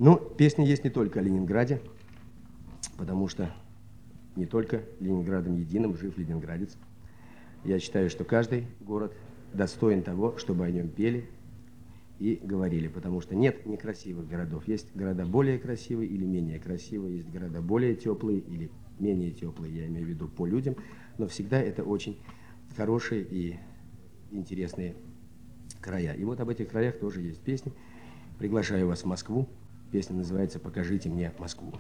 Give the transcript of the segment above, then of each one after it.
Ну, песня есть не только о Ленинграде, потому что не только Ленинградом единым жив ленинградец. Я считаю, что каждый город достоин того, чтобы о нем пели и говорили, потому что нет некрасивых городов. Есть города более красивые или менее красивые, есть города более теплые или менее теплые, я имею в виду по людям, но всегда это очень хорошие и интересные края. И вот об этих краях тоже есть песни. Приглашаю вас в Москву. Песня называется «Покажите мне Москву».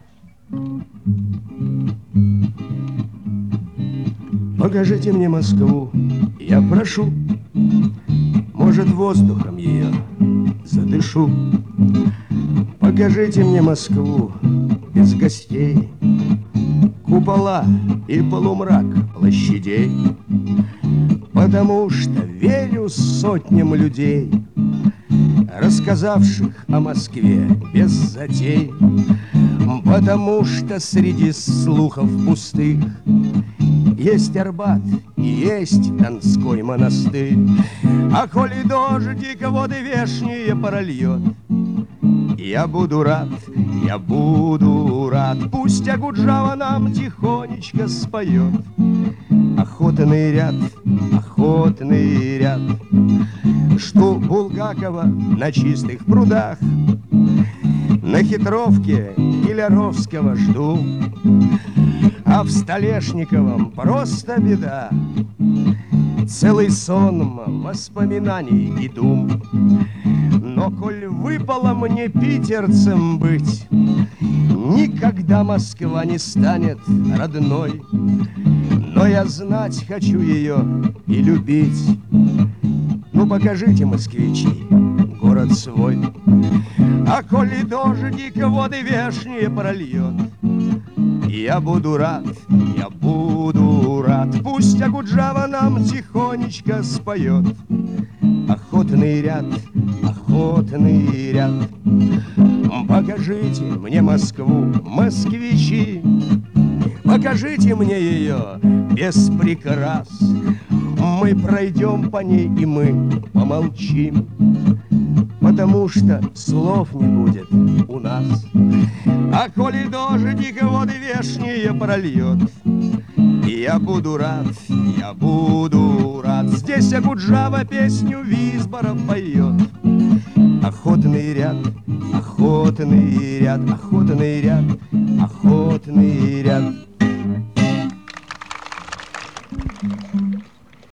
Покажите мне Москву, я прошу, может, воздухом ее задышу. Покажите мне Москву без гостей, купола и полумрак площадей, потому что верю сотням людей, рассказавших о Москве без затей, потому что среди слухов пустых есть Арбат и есть Донской монастырь. А коли дождик воды вешние прольет, я буду рад, пусть Агуджава нам тихонечко споет. Охотный ряд, жду Булгакова на чистых прудах, на Хитровке Гиляровского жду, а в Столешниковом просто беда. Целый сон воспоминаний и дум. Но коль выпало мне питерцем быть, никогда Москва не станет родной. Но я знать хочу ее и любить. Ну покажите, москвичи, город свой. А коли дождик воды вешние прольет, я буду рад, пусть Агуджава нам тихонечко споет. Охотный ряд, покажите мне Москву, москвичи. Покажите мне ее без прикрас. Мы пройдем по ней и мы помолчим, потому что слов не будет у нас. А коли дождик воды вешние прольет, я буду рад, здесь Агуджава песню Визбора поет. Охотный ряд,